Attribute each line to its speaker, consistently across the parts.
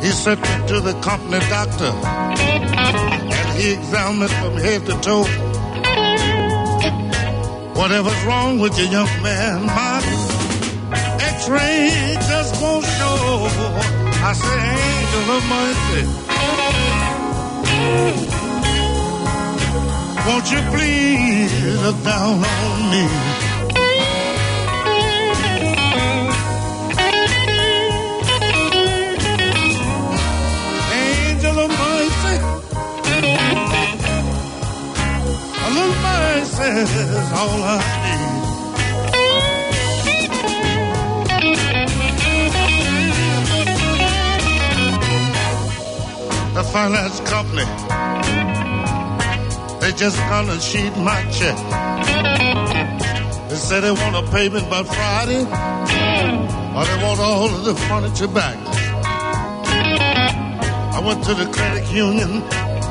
Speaker 1: He sent me to the company doctor, and he examined me from head to toe. Whatever's wrong with you, young man, my X-ray just won't show. I say, angel of mercy, won't you please look down on me? Angel of mercy, a little mercy is all I need. The finance company, they just gonna sheet my check. They say they want a payment by Friday, or they want all of the furniture back. I went to the credit union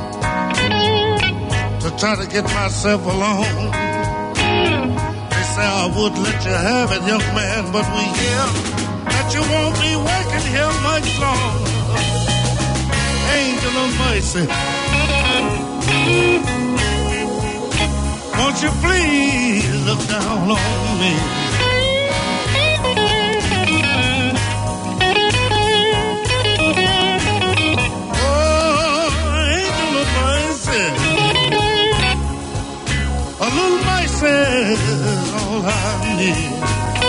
Speaker 1: to try to get myself a loan. They say I would let you have it, young man, but we hear that you won't be working here much longer. Angel of mercy, won't you please look down on me? Oh, angel of mercy, a little mercy is all I need.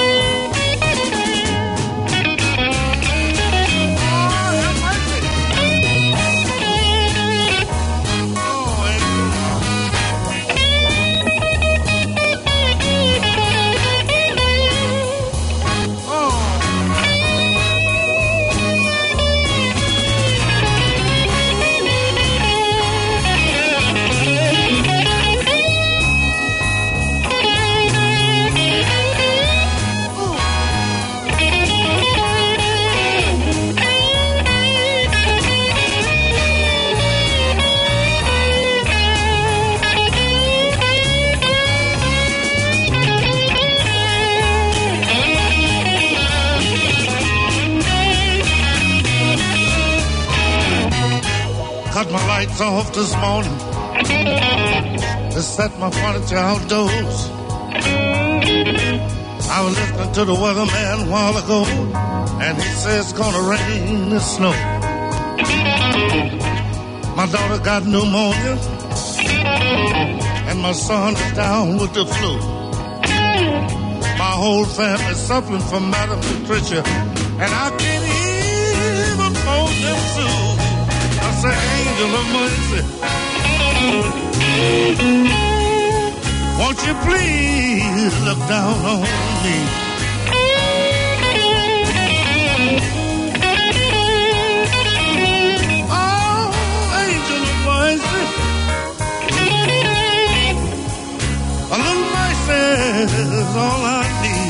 Speaker 1: Cut my lights off this morning to set my furniture outdoors. I was listening to the weatherman a while ago, and he says it's gonna rain and snow. My daughter got pneumonia, and my son is down with the flu. My whole family's suffering from Madam Patricia, and I can't even fold them soon. I say, angel of mercy, won't you please look down on me? Oh, angel of mercy, a little mercy is all I need.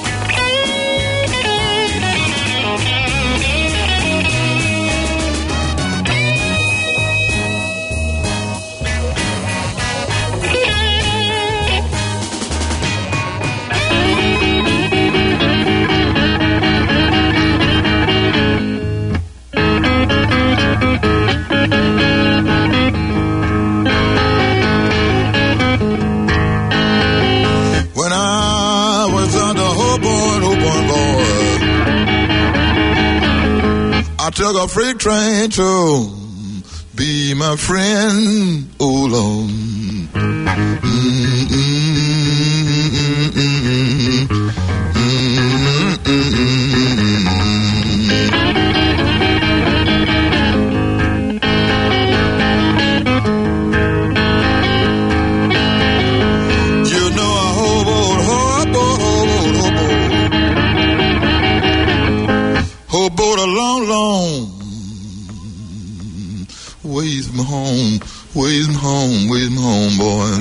Speaker 2: When I was under Hoboken, boy, I took a freight train to be my friend, oh Lord. Hoboken a long, long ways from home, ways from home, ways from home, boy.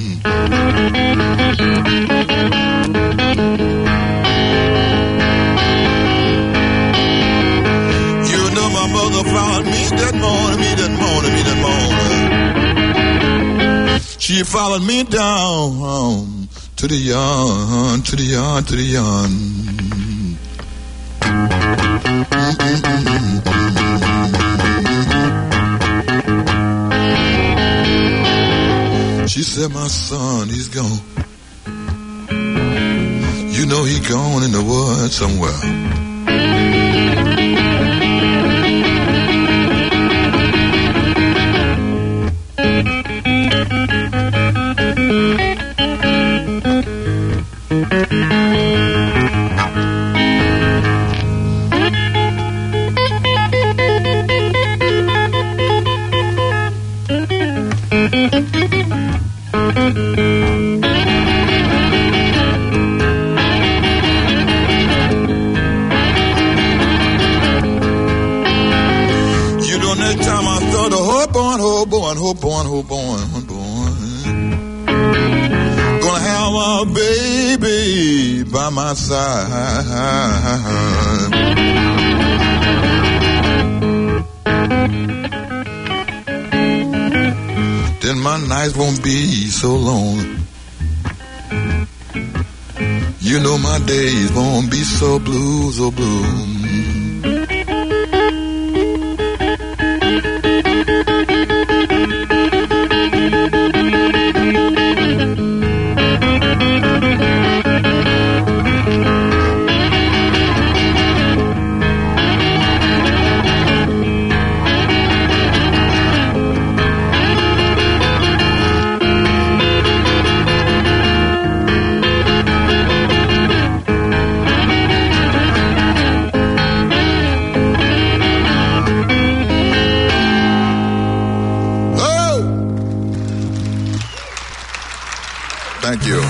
Speaker 2: You know my mother followed me that morning. She followed me down to the yard, to the yard, to the yard. said, my son, he's gone. You know he gone in the woods somewhere. Gonna have a baby by my side. Then my nights won't be so lonely. You know my days won't be so blue, so blue. Thank you.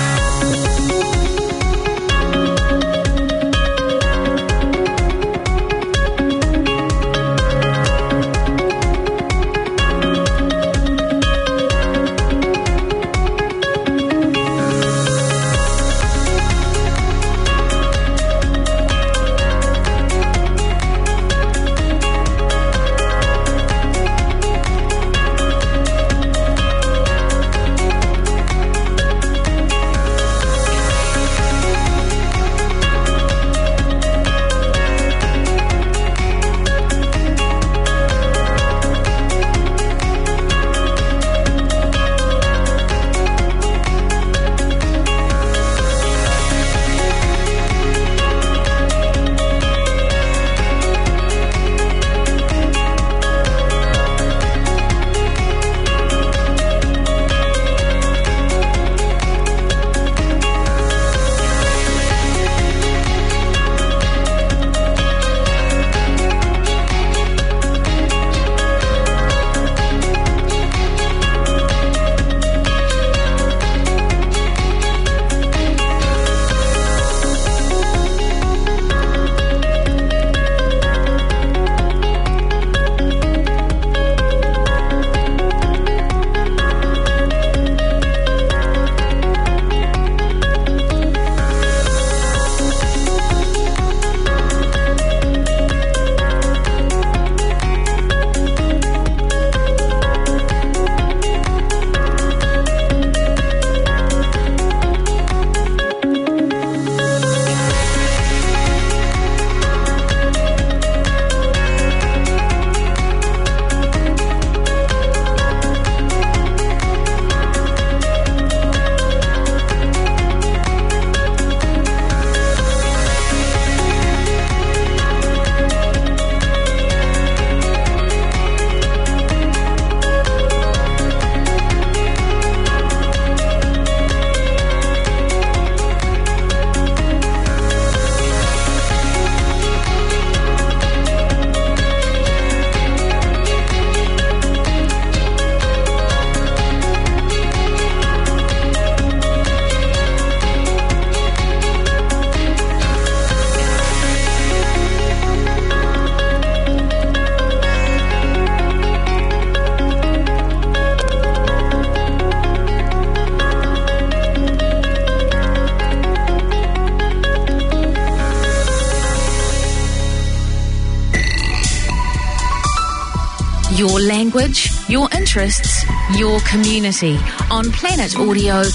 Speaker 3: Your language, your interests, your community on planetaudio.org.nz.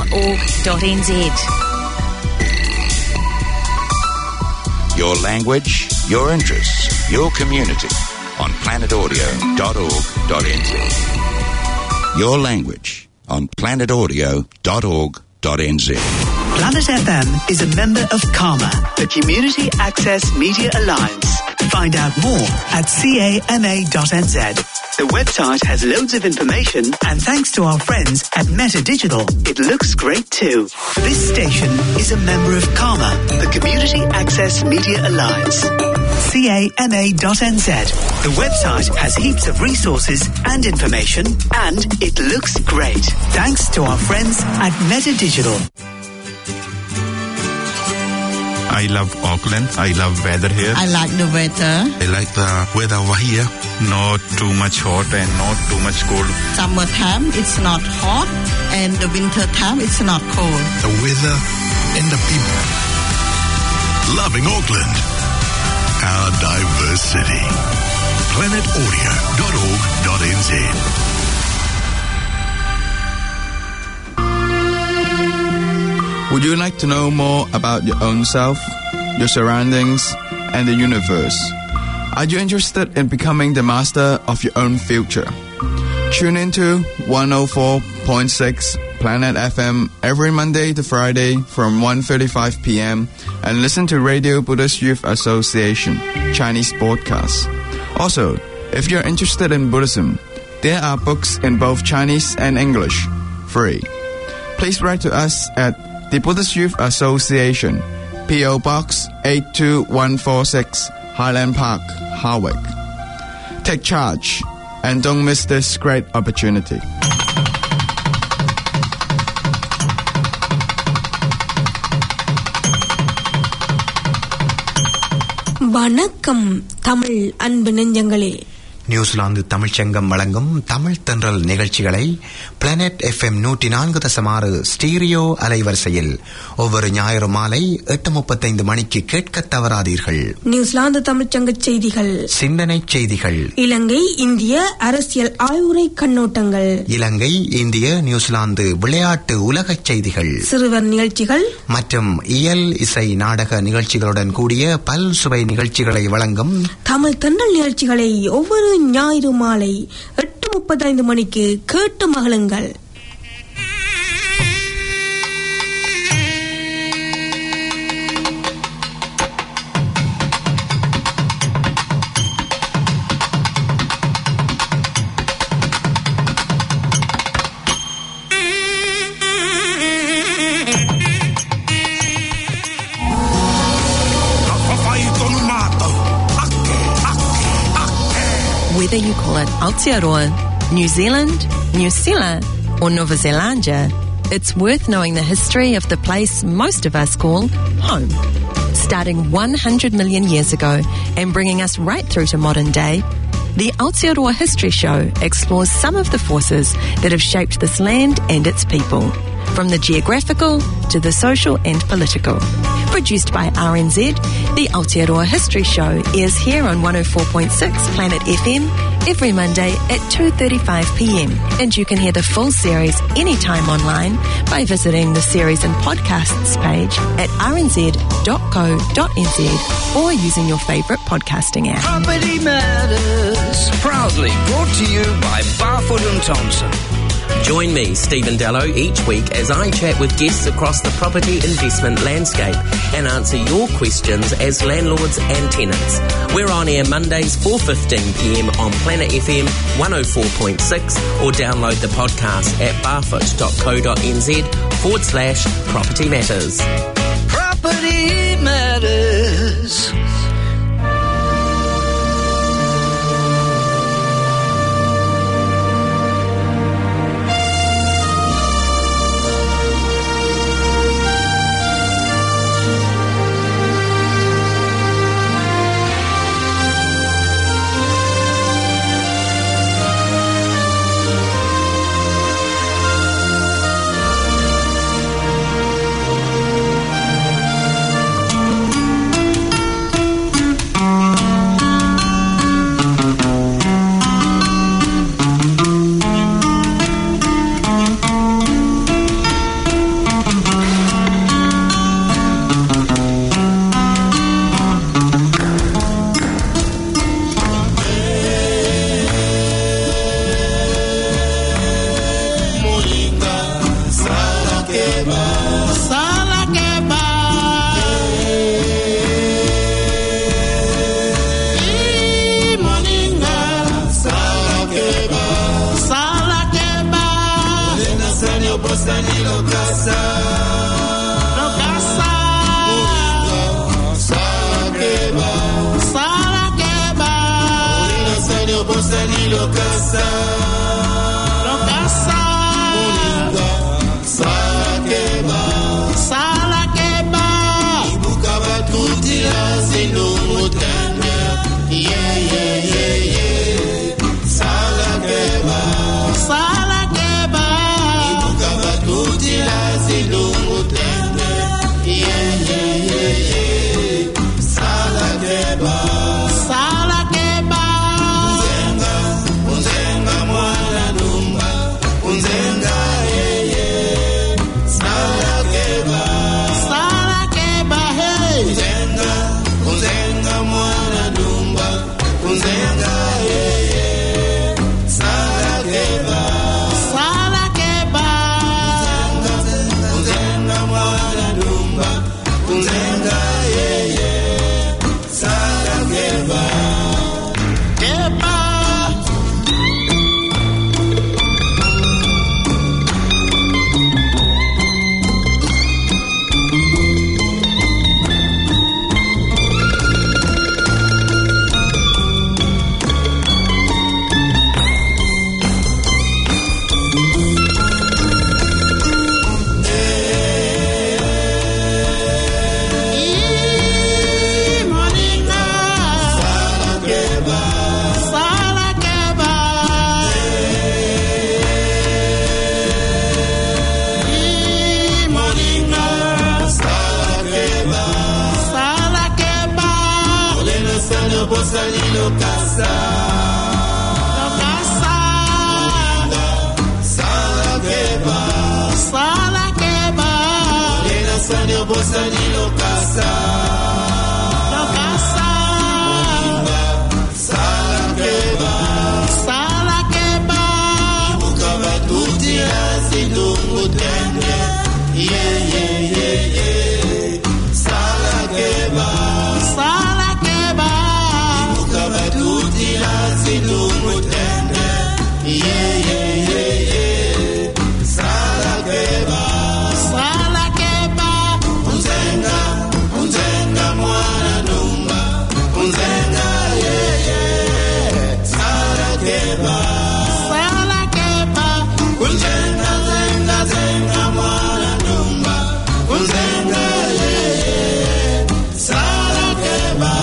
Speaker 4: Your language, your interests, your community on planetaudio.org.nz. Your language on planetaudio.org.nz.
Speaker 5: Planet FM is a member of CAMA, the Community Access Media Alliance. Find out more at cama.nz. The website has loads of information, and thanks to our friends at Meta Digital, it looks great too. This station is a member of CAMA, the Community Access Media Alliance. cama.nz. The website has heaps of resources and information, and it looks great. Thanks to our friends at Meta Digital.
Speaker 6: I love Auckland. I love weather here.
Speaker 7: I like the weather.
Speaker 6: I like the weather over here. Not too much hot and not too much cold.
Speaker 7: Summertime, it's not hot, and the winter time, it's not cold.
Speaker 8: The weather and the people. Loving Auckland. Our diverse city. planetaudio.org.nz.
Speaker 9: Would you like to know more about your own self, your surroundings, and the universe? Are you interested in becoming the master of your own future? Tune into 104.6 Planet FM every Monday to Friday from 1:35 p.m. and listen to Radio Buddhist Youth Association Chinese podcasts. Also, if you're interested in Buddhism, there are books in both Chinese and English, free. Please write to us at the Buddhist Youth Association, P.O. Box 82146, Highland Park, Harwick. Take charge and don't miss this great opportunity.
Speaker 10: வணக்கம் தமிழ் அன்பு நெஞ்சங்களே.
Speaker 11: New Zealand தமிழ்ச்சங்கம் வழங்கும் தமிழ் தென்றல் நிகழ்ச்சிகளை planet FM 104.6 stereo அலைவரிசையில் ஒவ்வொரு ஞாயிறு மாலை 8:35 மணிக்கு கேட்க தவறாதீர்கள்.
Speaker 10: நியூசிலாந்து தமிழ்ச்சங்க செய்திகள்,
Speaker 11: சிந்தனை செய்திகள்,
Speaker 10: இலங்கை இந்திய அரசியல் ஆய்வுரை கண்ணோட்டங்கள்,
Speaker 11: இலங்கை இந்திய நியூசிலாந்து விளையாட்டு உலக செய்திகள்,
Speaker 10: சிறுவர் நிகழ்ச்சிகள்
Speaker 11: மற்றும் இயல் இசை நாடக நிகழ்ச்சிகளுடன் கூடிய பல் சுவை நிகழ்ச்சிகளை வழங்கும்
Speaker 10: தமிழ் தென்றல் நிகழ்ச்சிகளை ஒவ்வொரு ஞாயிறு மாலை 8:35 மணிக்கு கேட்டு மகிழுங்கள்.
Speaker 12: Whether you call it Aotearoa, New Zealand, New Zealand, or Nova Zelandia, it's worth knowing the history of the place most of us call home. Starting 100 million years ago and bringing us right through to modern day, the Aotearoa History Show explores some of the forces that have shaped this land and its people, from the geographical to the social and political. Produced by RNZ, the Aotearoa History Show airs here on 104.6 Planet FM every Monday at 2:35 p.m. And you can hear the full series anytime online by visiting the series and podcasts page at rnz.co.nz or using your favourite podcasting app.
Speaker 13: Property Matters, proudly brought to you by Barfoot and Thompson.
Speaker 14: Join me, Stephen Dallow, each week as I chat with guests across the property investment landscape and answer your questions as landlords and tenants. We're on air Mondays 4:15 p.m. on Planet FM 104.6 or download the podcast at barfoot.co.nz/Property Matters.
Speaker 13: Property Matters.
Speaker 15: lokasa lokasa salakeba salakeba ulina sanyo bosani lokasa lokasa ulinga salakeba salakeba ibuka batutila zinumutende yeah yeah yeah yeah salakeba salakeba ibuka batutila zinumutende yeah yeah yeah yeah salakeba salakeba unzenga unzenga mwana numba unzenga yeah yeah salakeba salakeba hey unzenga unzenga mwana numba unzenga yeah yeah salakeba salakeba unzenga mwana numba unzenga yeah yeah salakeba keba moninga salakeba salakeba moninga salakeba salakeba olena sana bosani lokasa lokasa salakeba salakeba olena sana bosani lokasa lokasa salakeba salakeba ibuka batutila zinumutende yeah yeah yeah yeah salakeba salakeba ibuka batutila zinumutende yeah yeah yeah yeah salakeba salakeba unzenga unzenga mwana numba unzenga yeah yeah salakeba salakeba unzenga zenga zenga mwana numba unzenga yeah yeah salakeba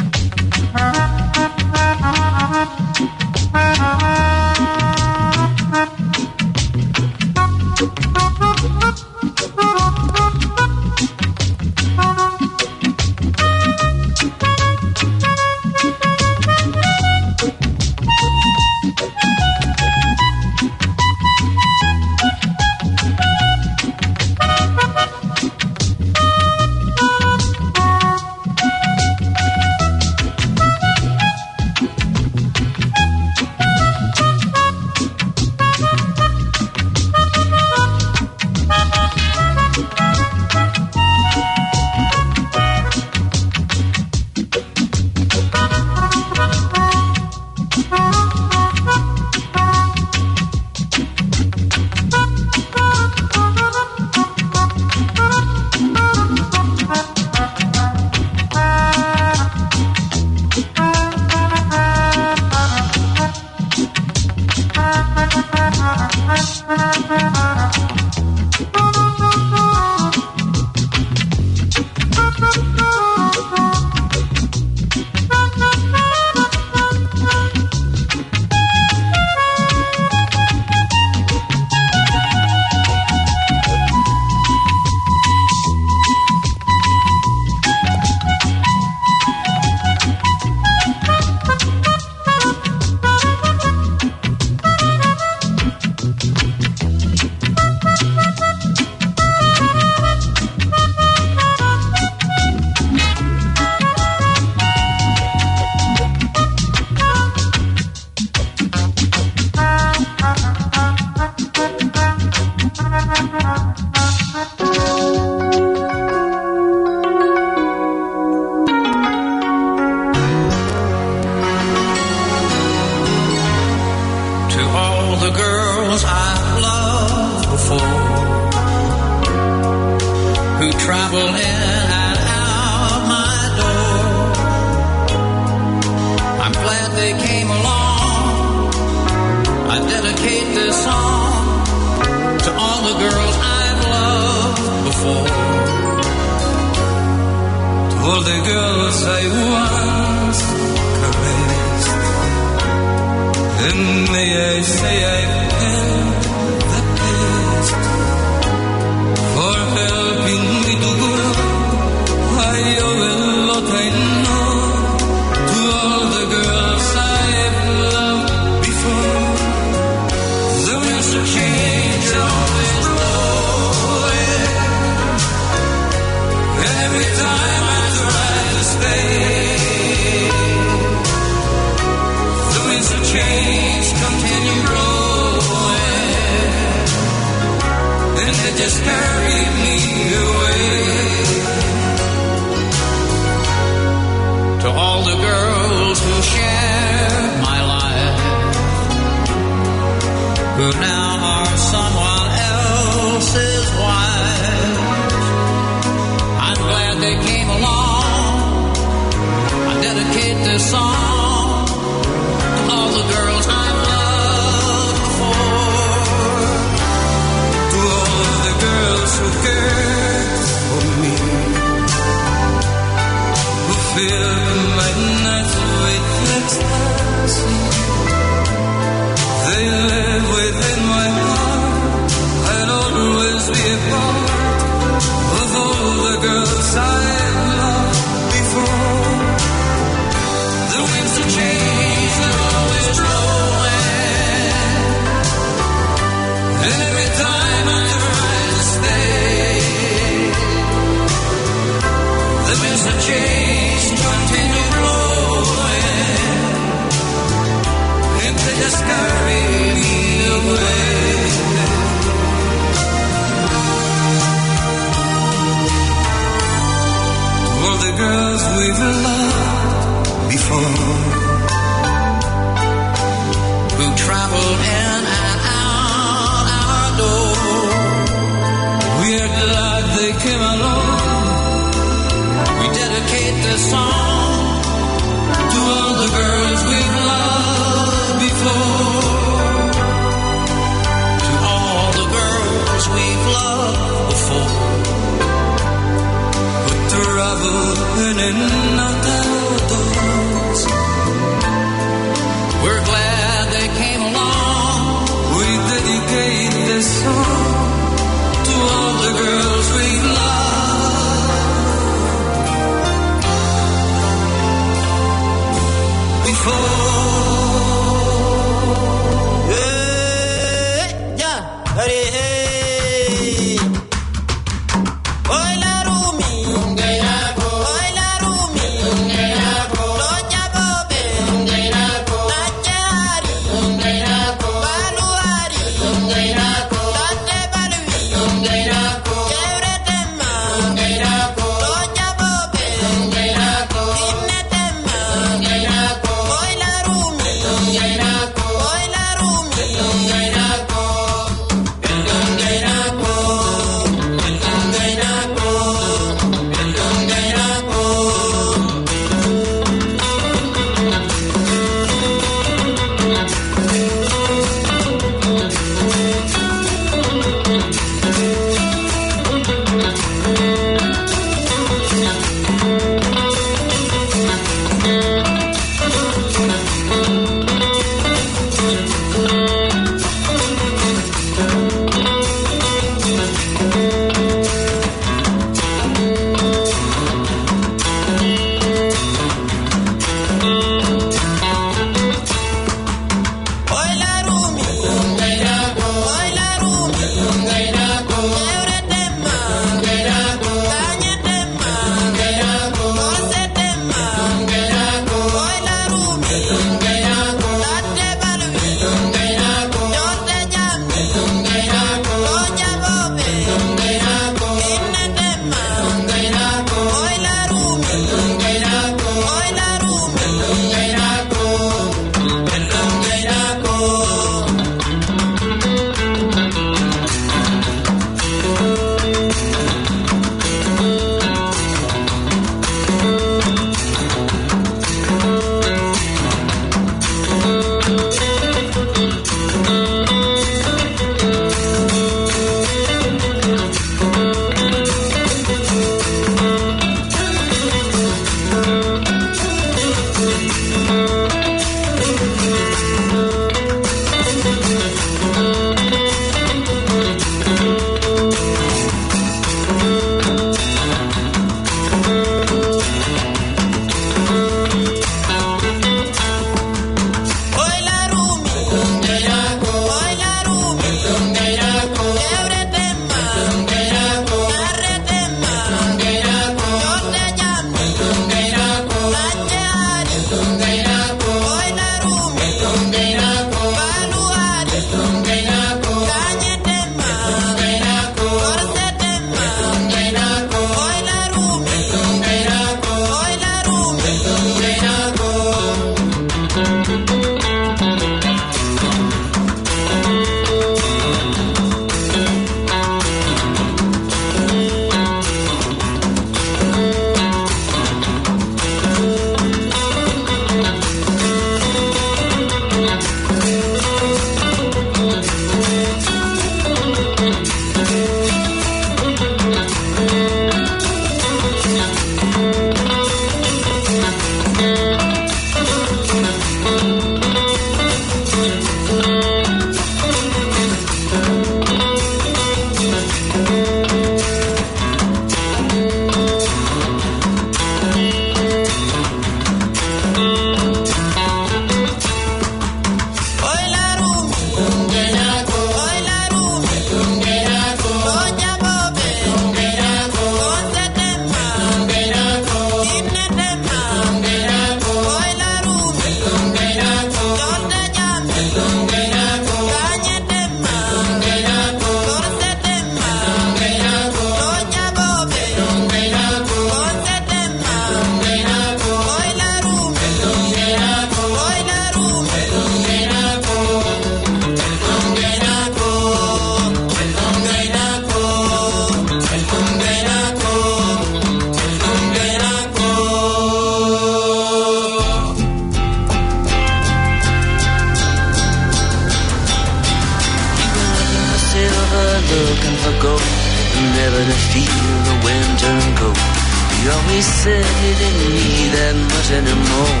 Speaker 16: never to feel the wind turn cold. You always said you didn't need that much anymore.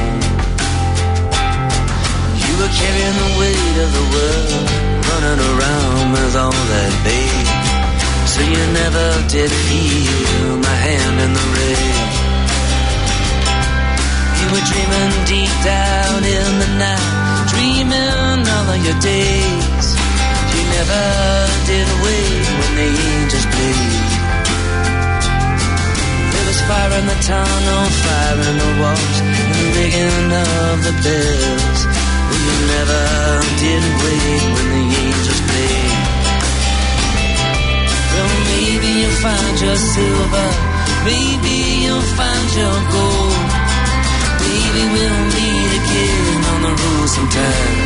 Speaker 16: You were carrying the weight of the world, running around with all that babe. So you never did feel my hand in the rain. You were dreaming deep down in the night, dreaming all of your days. You never did wait when the angels played. There was fire in the tunnel, fire in the walls, and the ringing of the bells. Well, you never did wait when the angels played. Well, maybe you'll find your silver, maybe you'll find your gold. Maybe we'll meet again on the road sometime.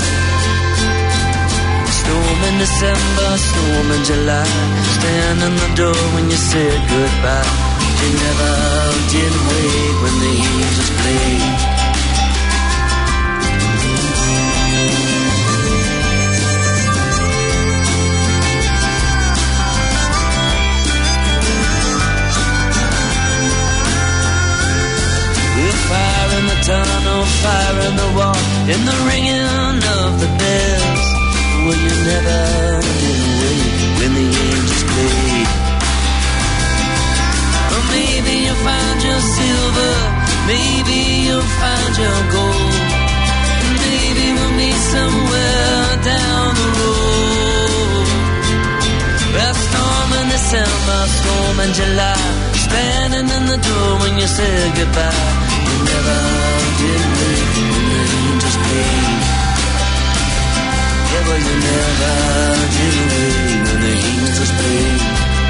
Speaker 16: Storm in December, storm in July, stand in the door when you said goodbye. You never did wait when the angels played. Fire in the tunnel, fire in the wall, in the ringing of the bells. Well, you never did wait when the angels played. Or maybe you'll find your silver, maybe you'll find your gold. Maybe we'll meet somewhere down the road. December storm and July, standing in the door when you said goodbye. You never did leave when the angels played. Yeah, well, you never did leave when the angels played.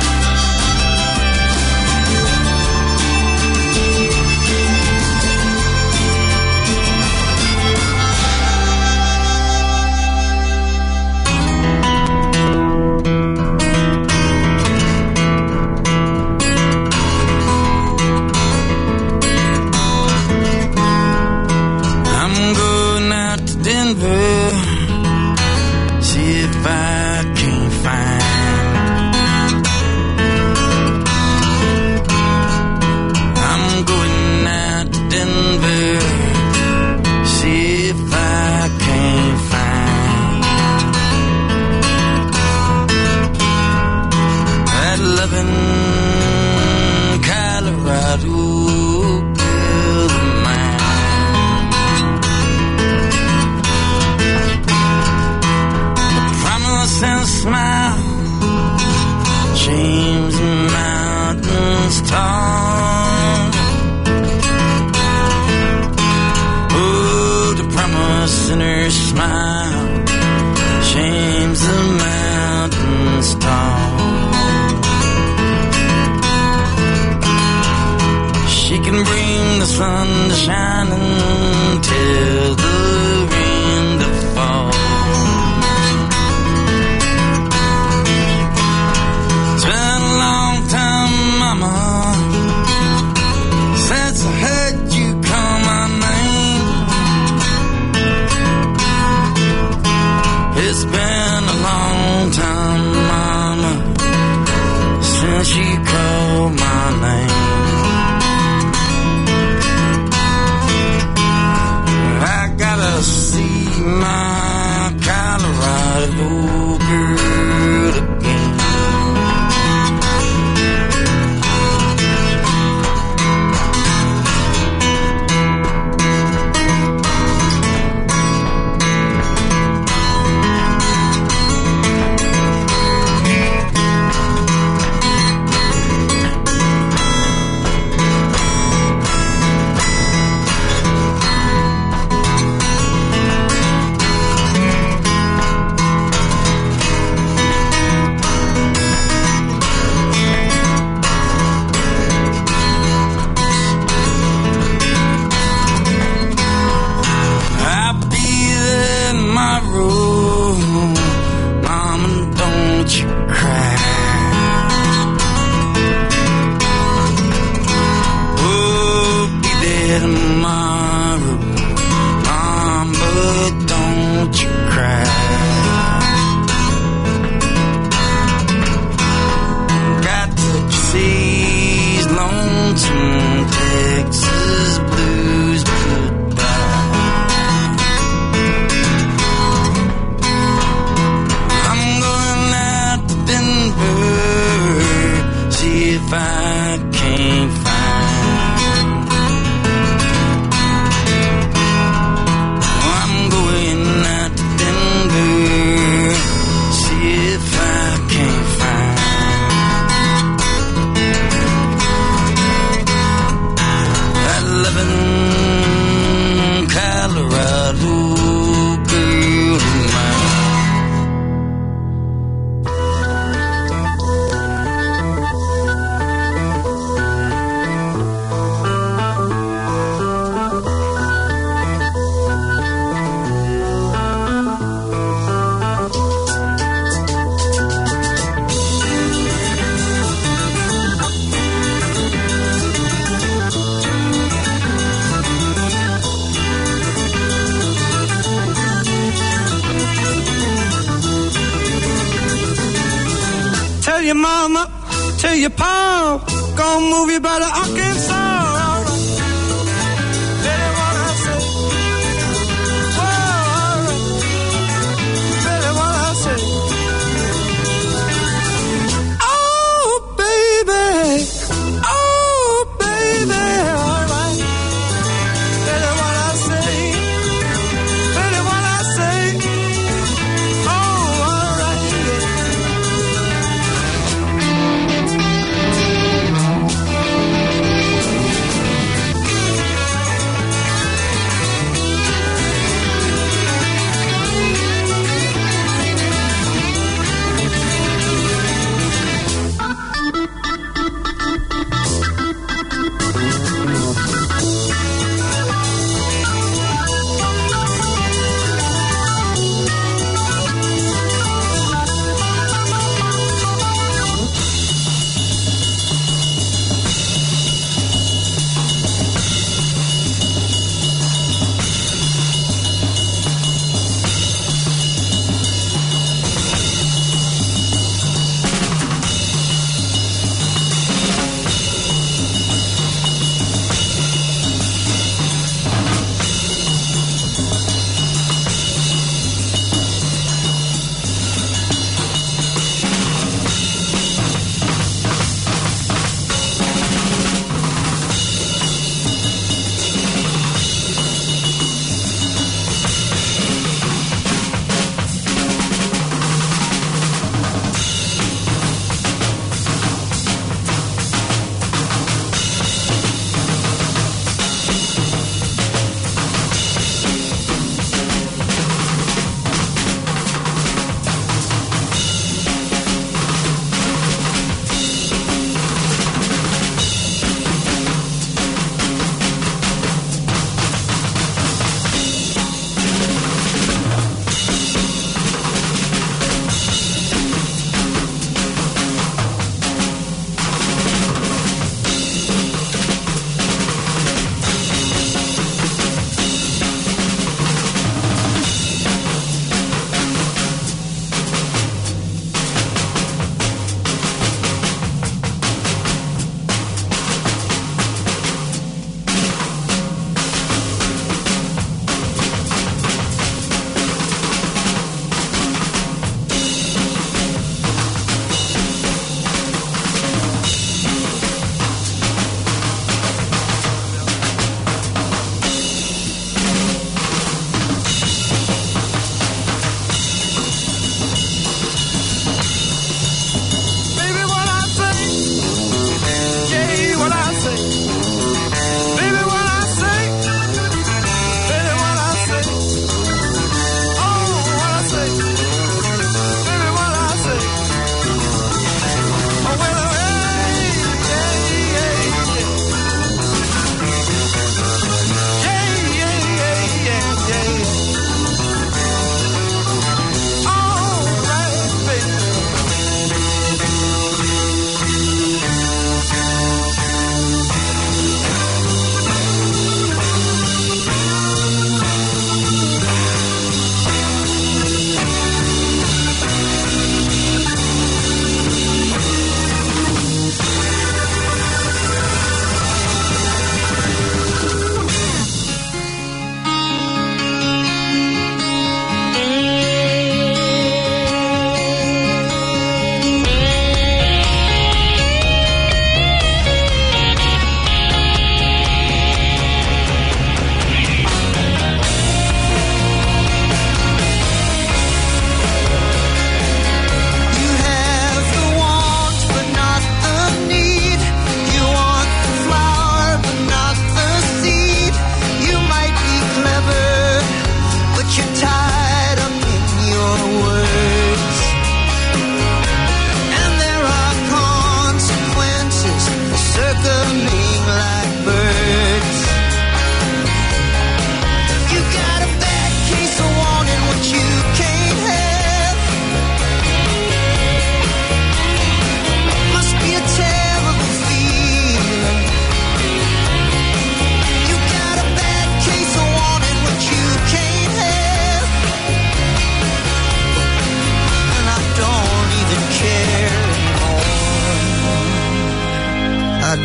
Speaker 15: See if I can find. I'm going out to Denver. See if I can find that loving Colorado girl of mine. And a smile, James Mountains tall. Oh, the promise in her smile, James the Mountains tall. She can bring the sun to shine and tell the rain to fall. Since I heard you call my name, it's been a long time, Mama, since you called my name. I gotta see my Colorado girl again.
Speaker 17: Tell your mama, tell your pa, gonna move you by the Arkansas. All right. Tell them what I say. Whoa, all right. Tell them what I say. Oh, baby. Oh, baby. All right. Tell them what I say. Tell them what I say. Oh, all right. Yeah.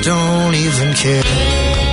Speaker 15: don't even care.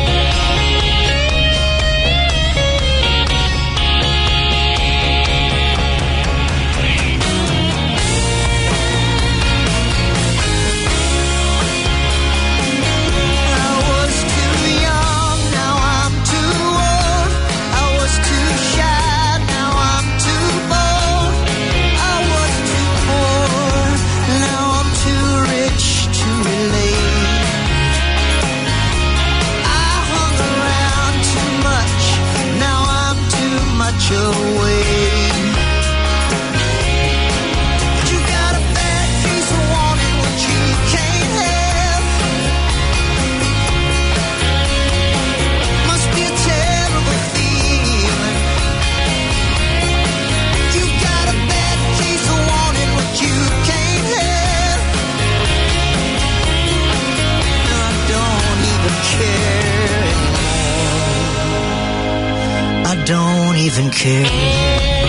Speaker 15: Don't even care.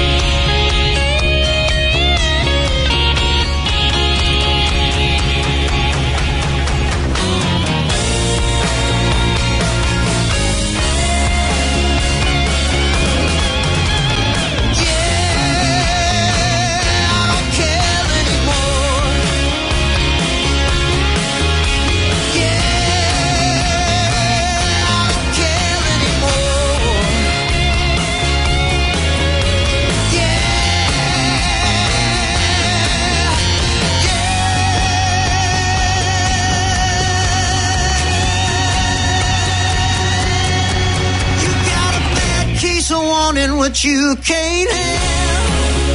Speaker 15: What you can't have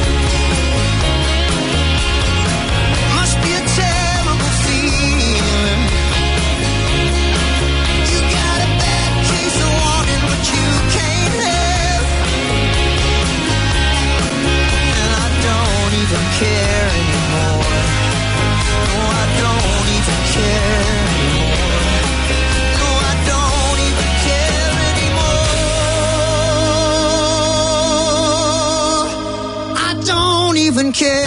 Speaker 15: must be a terrible feeling. You got a bad case of wanting what you can't have, and I don't even care anymore. No, I don't even care anymore. No, I don't even care anymore. Even care.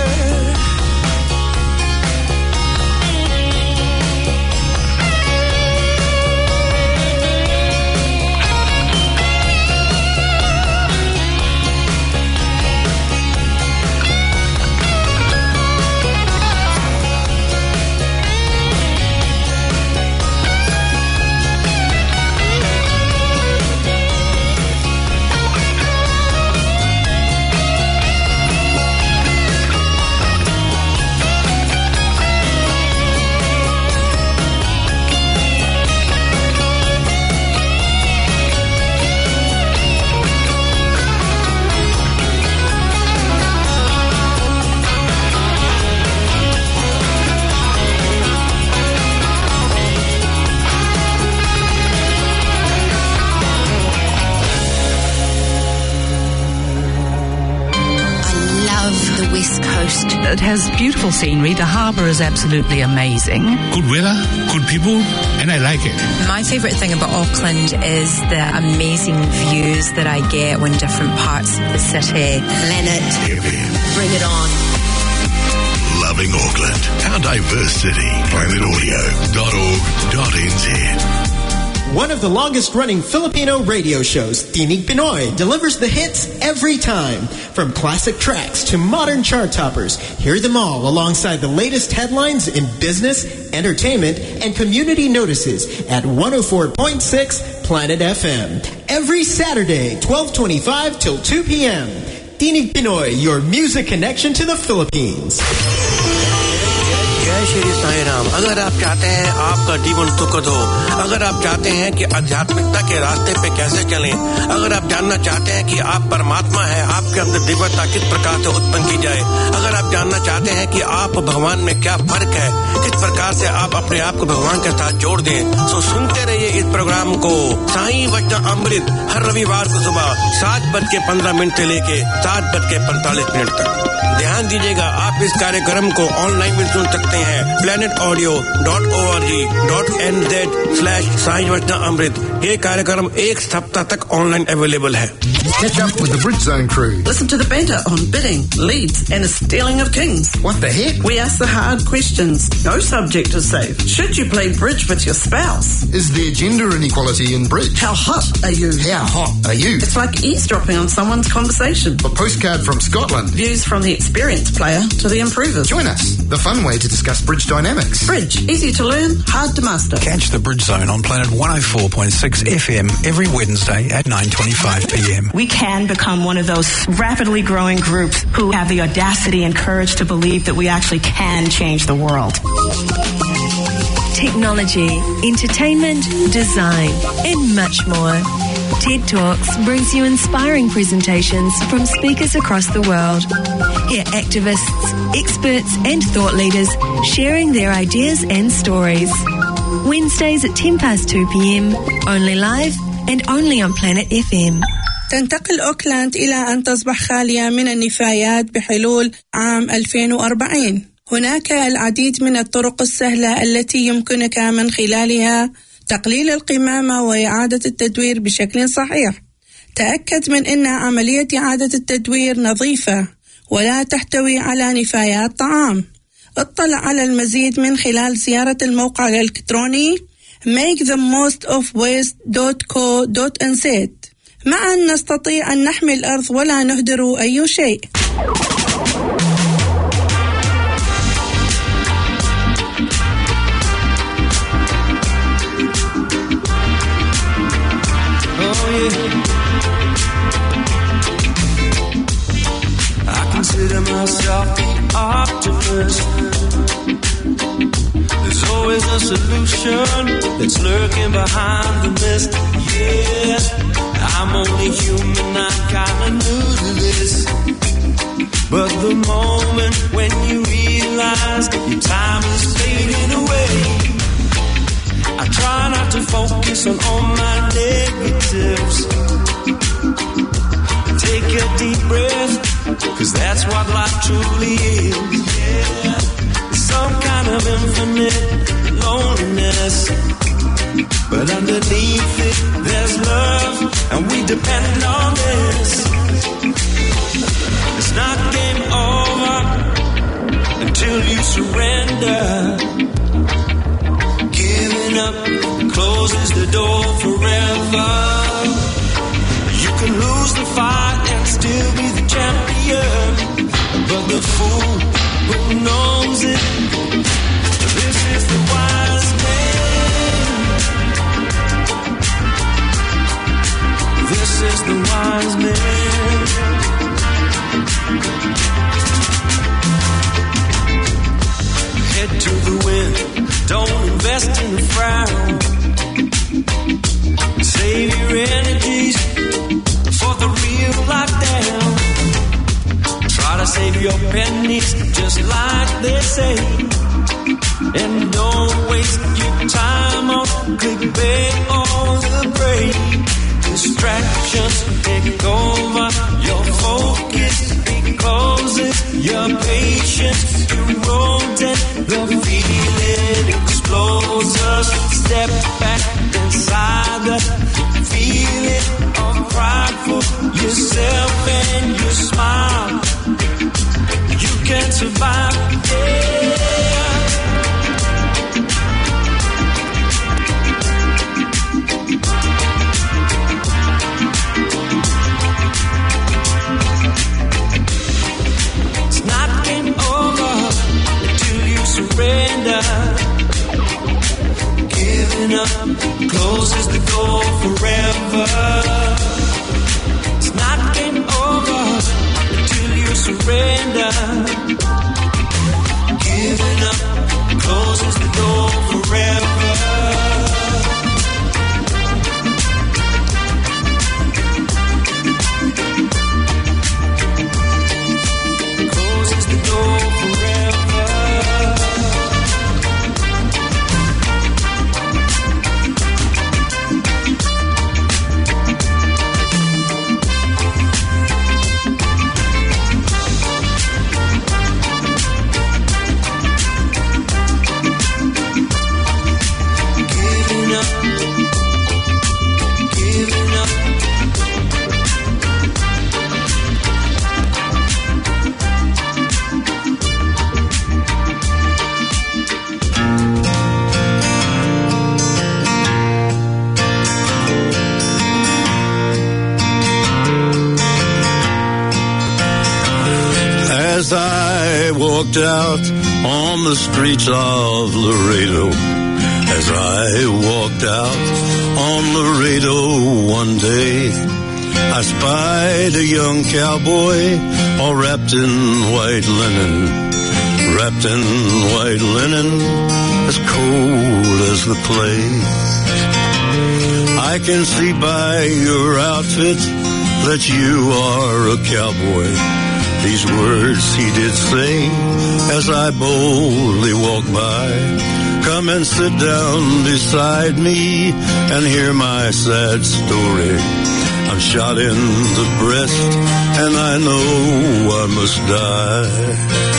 Speaker 18: It has beautiful scenery. The harbour is absolutely amazing.
Speaker 19: Good weather, good people, and I like it.
Speaker 20: My favourite thing about Auckland is the amazing views that I get when different parts of the city. Leonard, bring it on.
Speaker 8: Loving Auckland, our diverse city. planetaudio.org.nz.
Speaker 21: One of the longest-running Filipino radio shows, Tinig Pinoy, delivers the hits every time. From classic tracks to modern chart toppers, hear them all alongside the latest headlines in business, entertainment, and community notices at 104.6 Planet FM. Every Saturday, 12:25 till 2 p.m. Tinig Pinoy, your music connection to the Philippines.
Speaker 22: जय श्री साईं राम। अगर आप चाहते हैं आपका जीवन सुखद हो, अगर आप चाहते हैं कि आध्यात्मिकता के रास्ते पे कैसे चलें, अगर आप जानना चाहते हैं कि आप परमात्मा है, आपके अंदर दिव्यता किस प्रकार से उत्पन्न की जाए, अगर आप जानना चाहते हैं कि आप भगवान में क्या फर्क है, किस प्रकार से आप अपने आप को भगवान के साथ जोड़ दें, तो सुनते रहिए इस प्रोग्राम को साईं वचन अमृत हर रविवार को सुबह 7:15 से लेके 7:45 तक। ध्यान दीजिएगा, आप इस कार्यक्रम को ऑनलाइन भी सुन सकते हैं है planetaudio.org.nz/साइंस ये कार्यक्रम एक सप्ताह तक ऑनलाइन अवेलेबल है.
Speaker 1: Catch up with the Bridge Zone crew.
Speaker 2: Listen to the banter on bidding, leads, and the stealing of kings.
Speaker 1: What the heck?
Speaker 2: We ask the hard questions. No subject is safe. Should you play bridge with your spouse?
Speaker 1: Is there gender inequality in bridge?
Speaker 2: How hot are you?
Speaker 1: How hot are you?
Speaker 2: It's like eavesdropping on someone's conversation.
Speaker 1: A postcard from Scotland.
Speaker 2: Views from the experienced player to the improvers.
Speaker 1: Join us. The fun way to discuss bridge dynamics.
Speaker 2: Bridge. Easy to learn, hard to master.
Speaker 23: Catch the Bridge Zone on Planet 104.6 FM every Wednesday at 9:25 p.m.
Speaker 24: We can become one of those rapidly growing groups who have the audacity and courage to believe that we actually can change the world.
Speaker 12: Technology, entertainment, design, and much more. TED Talks brings you inspiring presentations from speakers across the world. Hear activists, experts, and thought leaders sharing their ideas and stories. Wednesdays at 2 p.m, only live and only on Planet FM.
Speaker 25: تنتقل أوكلاند إلى أن تصبح خالية من النفايات بحلول عام 2040. هناك العديد من الطرق السهلة التي يمكنك من خلالها تقليل القمامة وإعادة التدوير بشكل صحيح. تأكد من أن عملية إعادة التدوير نظيفة ولا تحتوي على نفايات طعام. اطلع على المزيد من خلال زيارة الموقع الإلكتروني makethemostoFwaste.co.nz. معا نستطيع أن نحمي الأرض ولا نهدر أي شيء.
Speaker 15: I consider myself the optimist. There's always a solution that's lurking behind the mist. Yeah, I'm only human, I'm kinda new to this. But the moment when you realize your time is fading away, I try not to focus on all my negatives. Take a deep breath, 'cause that's what life truly is. Yeah, some kind of infinite loneliness, but underneath it there's love, and we depend on this. It's not game over until you surrender. Giving up closes the door forever. You can lose the fight and still be the champion, but the fool who knows it, this is the wise man. This is the wise man. Head to the wind, don't invest in the frown. Save your energies for the real lockdown. Try to save your pennies just like they say, and don't waste your time on clickbait or the brain. Distractions take over your focus, it closes your patience, eroded. The feeling explodes us. Step back inside the feeling of prideful yourself and you smile. You can survive. It's not game over until you surrender. Giving up closes the door forever. It's not game over until you surrender. Giving up closes the door forever. Closes the door forever.
Speaker 3: walked out on the streets of Laredo. As I walked out on Laredo one day, I spied a young cowboy all wrapped in white linen, wrapped in white linen, as cold as the clay. I can see by your outfit that you are a cowboy. These words he did say as I boldly walked by. Come and sit down beside me and hear my sad story. I'm shot in the breast and I know I must die.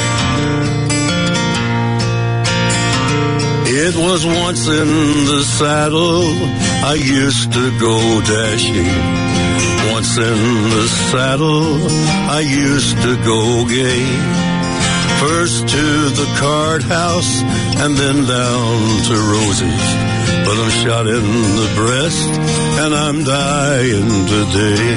Speaker 3: It was once in the saddle I used to go dashing. Once in the saddle I used to go gay. First to the card house and then down to Rosie's. But I'm shot in the breast and I'm dying today.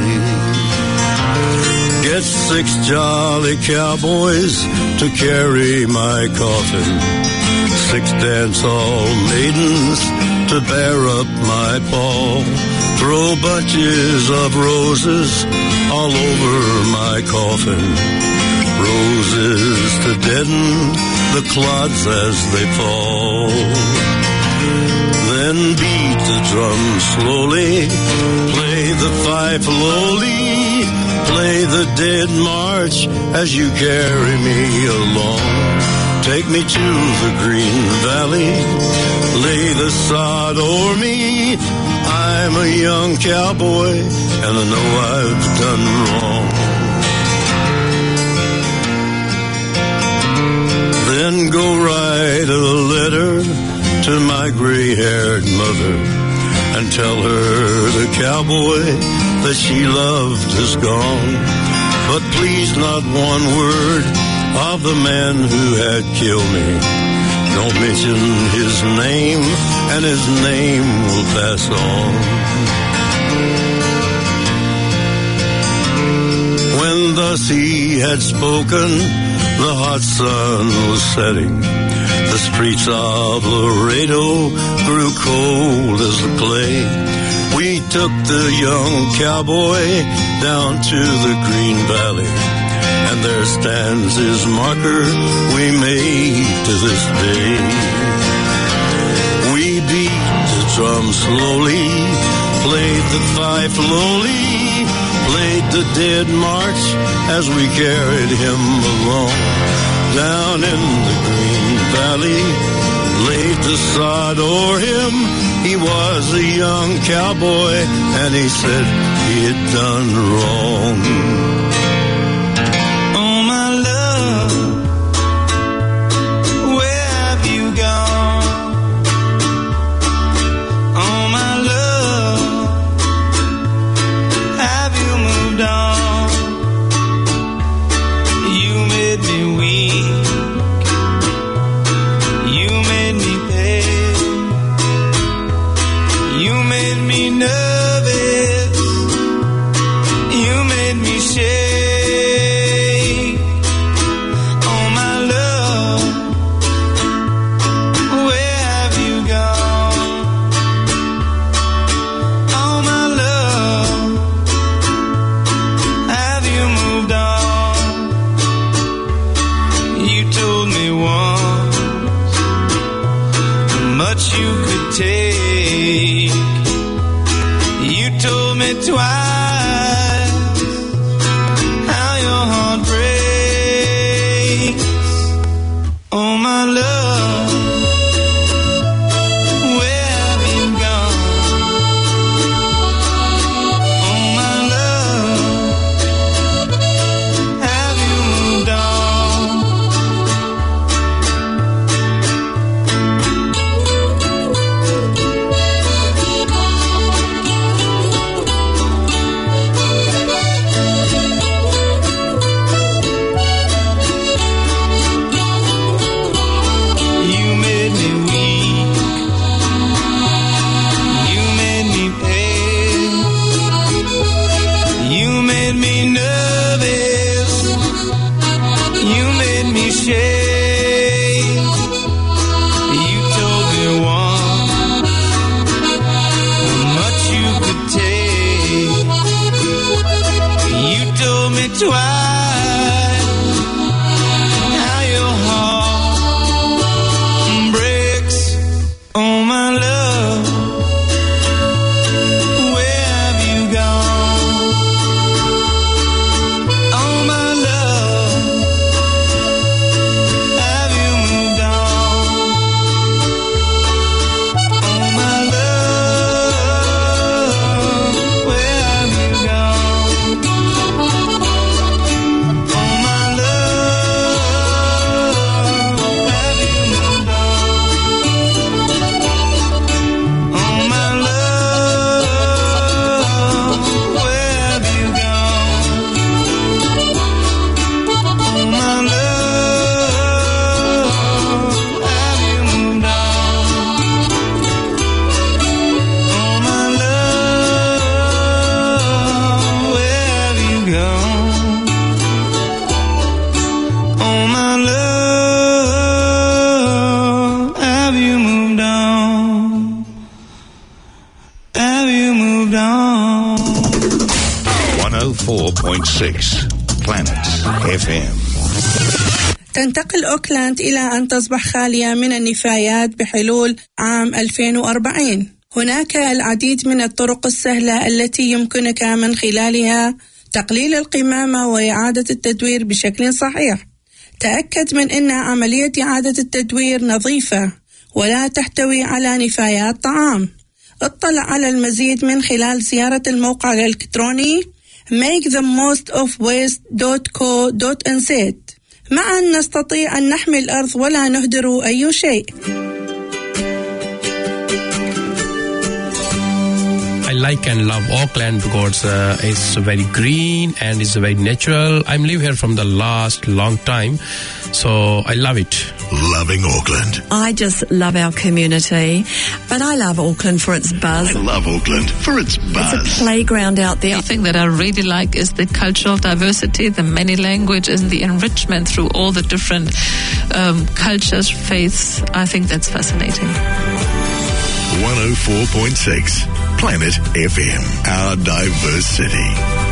Speaker 3: Get 6 jolly cowboys to carry my coffin, 6 dance-hall maidens to bear up my pall. Throw bunches of roses all over my coffin, roses to deaden the clods as they fall. Then beat the drum slowly, play the fife lowly, play the dead march as you carry me along. Take me to the green valley, lay the sod o'er me. I'm a young cowboy and I know I've done wrong. Then go write a letter to my gray-haired mother and tell her the cowboy that she loved is gone. But please not one word of the man who had killed me. Don't mention his name and his name will pass on. When thus he had spoken, the hot sun was setting. The streets of Laredo grew cold as the clay. We took the young cowboy down to the Green Valley, and there stands his marker we made to this day. We beat the drum slowly, played the fife lowly, played the dead march as we carried him along. Down in the Green Valley, laid the sod o'er him. He was a young cowboy and he said he had done wrong.
Speaker 15: Oh my love, where have you gone? Oh my love, have you moved on? You made me weak, you made me pale, you made me nervous, you made me shake. Oh my love, where have you gone? Oh my love, have you moved on? You told me once how much you could take. You told me twice how your heart breaks. Oh my love, where have you gone? Oh my love, have you moved on?
Speaker 17: twice how your heart breaks. Oh my love, where have you gone? Oh my love, have you moved on? Oh my love, where have you gone? Oh my love, have you moved on? Oh my love, where have you gone? Oh my love, have you moved on? Oh my love, where have you gone? Oh my love, have you moved on? Have you moved on?
Speaker 8: 104.6 Planet FM.
Speaker 25: تنتقل أوكلاند إلى أن تصبح خالية من النفايات بحلول عام 2040. هناك العديد من الطرق السهلة التي يمكنك من خلالها تقليل القمامة وإعادة التدوير بشكل صحيح. تأكد من أن عملية إعادة التدوير نظيفة ولا تحتوي على نفايات طعام. اطلع على المزيد من خلال زيارة الموقع الإلكتروني makethemostoFwaste.co.nz. معا نستطيع أن نحمي الأرض ولا نهدر أي شيء.
Speaker 4: I like and love Auckland because it's very green and it's very natural. I'm live here from the last long time, so I love it.
Speaker 8: Loving Auckland.
Speaker 12: I just love our community, but I love Auckland for its buzz.
Speaker 8: I love Auckland for its buzz.
Speaker 12: It's a playground out there.
Speaker 18: The thing that I really like is the cultural diversity, the many languages, and the enrichment through all the different cultures, faiths. I think that's fascinating.
Speaker 8: 104.6 Planet FM, our diverse city.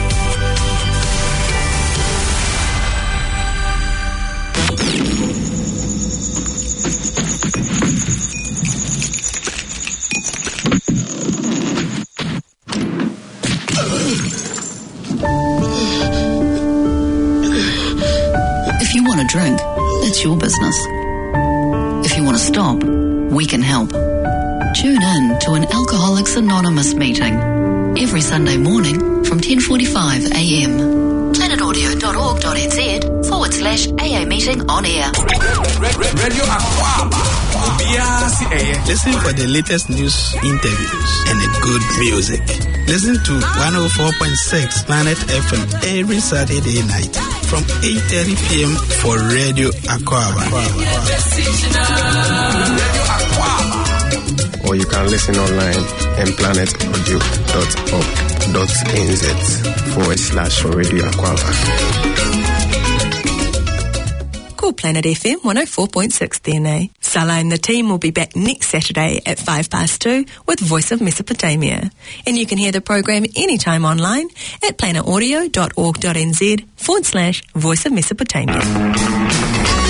Speaker 5: If you want to drink, it's your business. If you want to stop, we can help. Tune in to an Alcoholics Anonymous meeting every Sunday morning from 10:45 a.m. planetaudio.org.nz/AA meeting on air.
Speaker 6: Radio Aquaba.
Speaker 7: Listen for the latest news, interviews, and good music. Listen to 104.6 Planet FM every Saturday night from 8:30 p.m. for Radio Aquaba.
Speaker 9: Or you can listen online at planetaudio.org.nz/Radio Aquaba.
Speaker 12: Cool Planet FM 104.6 DNA. Salah and the team will be back next Saturday at 2:05 with Voice of Mesopotamia. And you can hear the program anytime online at planetaudio.org.nz/Voice of Mesopotamia.